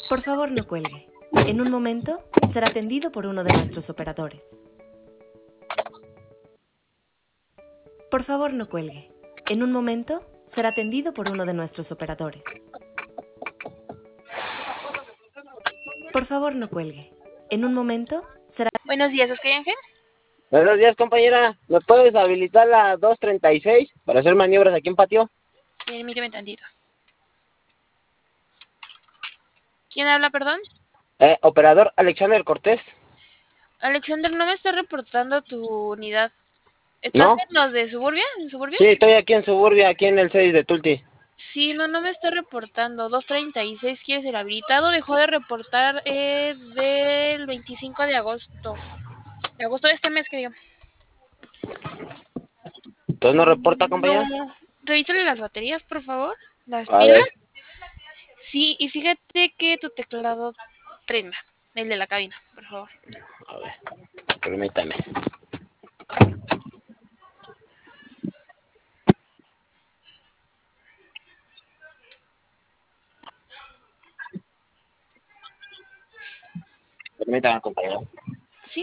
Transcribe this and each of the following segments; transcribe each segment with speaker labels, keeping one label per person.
Speaker 1: Por favor, no cuelgue. En un momento será atendido por uno de nuestros operadores. Por favor, no cuelgue. En un momento será atendido por uno de nuestros operadores. Por favor, no cuelgue. En un momento será...
Speaker 2: Buenos días, ¿es que Ángel?
Speaker 3: Buenos días, compañera. ¿Me puedes habilitar la 236 para hacer maniobras aquí en patio?
Speaker 2: Permíteme tantito. ¿Quién habla, perdón?
Speaker 3: Operador Alexander Cortés.
Speaker 2: Alexander, no me está reportando tu unidad. ¿Estás
Speaker 3: ¿No?
Speaker 2: en los de Suburbia? ¿En Suburbia?
Speaker 3: Sí, estoy aquí en Suburbia, aquí en el 6 de Tulti.
Speaker 2: Sí, no me está reportando. 236, ¿quieres el habilitado? Dejó de reportar del 25 de agosto. De agosto de este mes, que digo.
Speaker 3: Entonces no reporta,
Speaker 2: No.
Speaker 3: compañera.
Speaker 2: Revísale las baterías, por favor. Las
Speaker 3: A
Speaker 2: pilas.
Speaker 3: ver,
Speaker 2: Sí, y fíjate que tu teclado prenda. El de la cabina, por favor.
Speaker 3: a ver, permítame. Permítame, compañera.
Speaker 2: Sí.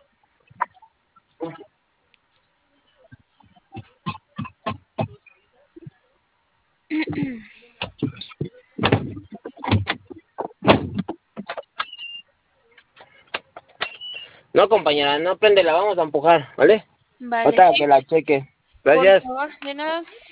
Speaker 3: No, compañera, no prende, la vamos a empujar, ¿vale?
Speaker 2: Vale,
Speaker 3: Ahorita
Speaker 2: sí.
Speaker 3: que la cheque.
Speaker 2: Por
Speaker 3: Gracias.
Speaker 2: favor, de nada.